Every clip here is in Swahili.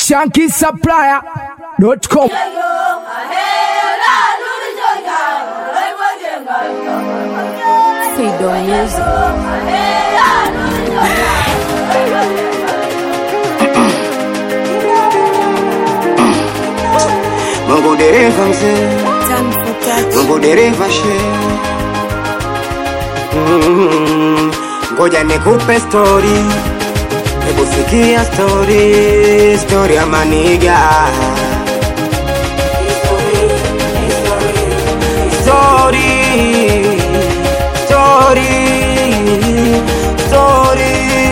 shankisupplier.com. Freedom Music. Mungu dereva mzee, Mungu dereva she. Ngoja nikupe story, hebu sikia story, story ya maniga. Story, story, story,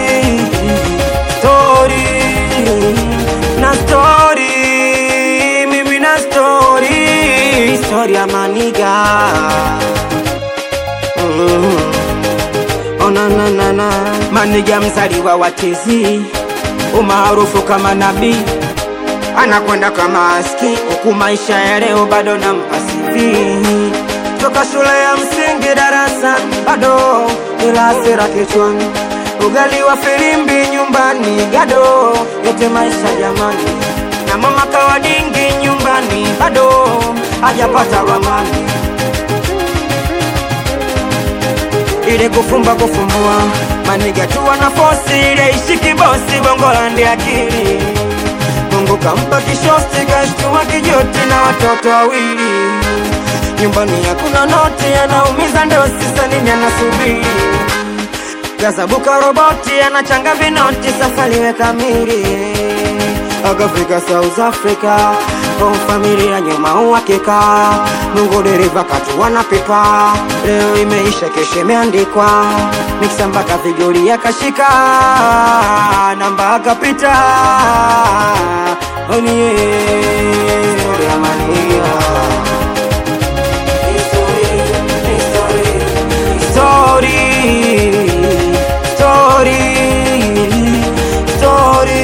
story, na story, mimi na story, story ya maniga. Ona na na na, maniga mzaliwa wa TZ, umaarufu kama nabii, anakwenda kama aski, huku maisha ya leo bado na mpasivi. Toka shule ya msingi darasa bado ila hasira kichwani, ugali wa filimbi nyumbani gado, yote maisha jamani, na mama kawa dingi nyumbani bado hajapata ramani. Ile kufumba kufumbua, maniga tu wana force ile ishiki bosi, bongo landi akili. Mungu kampa kishosti kashtua kijoti na watoto wawili. Nyumbani hakuna noti, anaumiza ndo sisa nini anasubiri. Gazabuka roboti, anachanga vinoti, safari we kamili. Agafrika South Africa, kwa familia nyuma uhakika. Mungu dereva katu wanapipa, leo imeisha kesho imeandikwa. Miksa mpaka vigori ya kashika, namba akapita. Onie, story ya maniga. Story, story, story,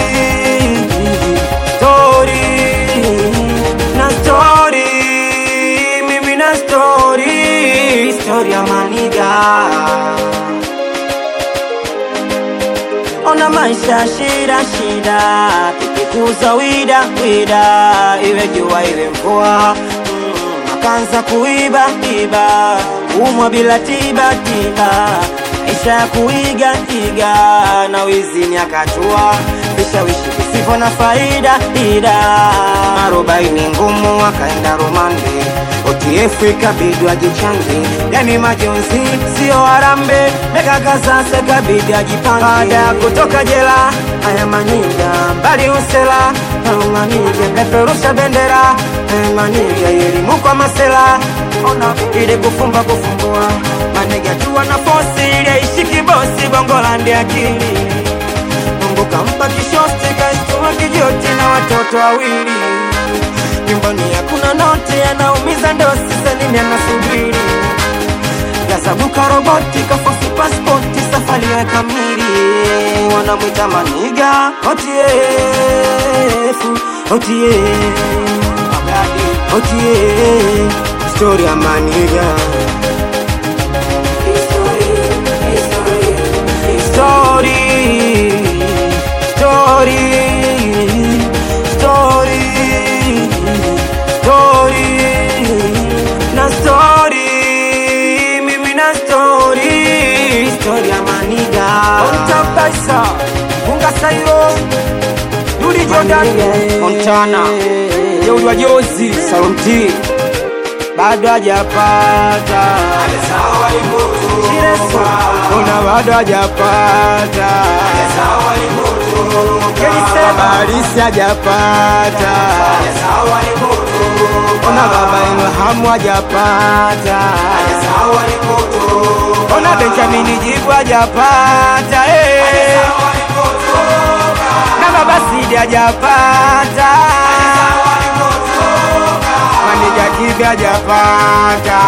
story, na story, mimi na story, story ya maniga. Ona maisha shida shida, tukikuza wida wida, iwe jua iwe mvua. Kanza kuiba iba, umwa bila tiba tiba, maisha ya kuiga iga, na wizini akatua, vishawishi visivyo na faida ida. Arobaini ngumu akaenda rumande, OTF ikabidi ajichange, yani majonzi sio harambe, mekaka sasa kabidi ajipange. Baada ya kutoka jela, haya maniga mbali usela, maniga peperusha bendera, maniga elimu kwa masela. Ona ile kufumba kufumbua, maniga tu wana force ile ishiki bosi, bongo landi akili. Mungu kampa kishosti kashtua kijoti na watoto wawili. Nyumbani hakuna noti, anaumiza ndo sisa nini anasubiri. Gazabuka roboti, kafosi passporti, safari ya kamili. Wanamwita maniga OTF, OTF, OTF, story ya maniga. Story, story, story, story, na story, mimi na story, story ya maniga. Ontabaisa, Bunga Sairo, Dudi Jordan, Montana, Jeudi wa Jozi, Salomti, bado hajapata. Chireso, ona bado hajapata. Kelisema alisi hajapata. Ona baba Ilhamu hajapata. Ona Benjamin Jibu hajapata. Na baba Sidi hajapata. Maniga Kibi hajapata.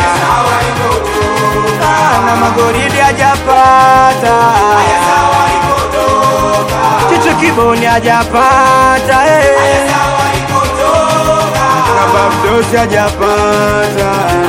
Na Magoridi hajapata. Chichu Kiboni hajapata. Na Babdosi hajapata.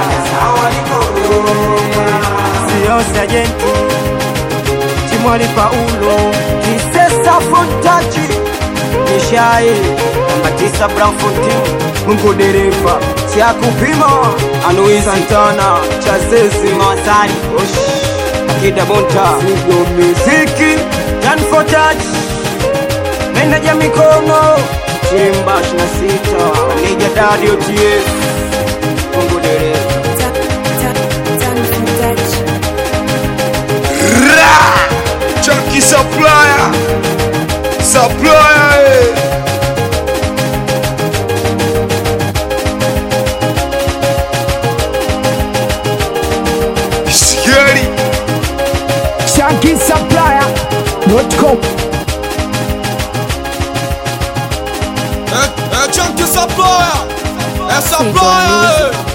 Sio Sajenti Chimwali Paulo Kisesa Fontaji Shai namba 9 Bramford Mungu dereva cha kupima Anui Santana Chazezi Masari Akida Bonta Sigo Muziki Dan for touch Meneja mikono Chimba 26 Anija Daddy OTS Mungu dereva Junkie supplier, Scary Junkie supplier.com. Junkie supplier, supplier.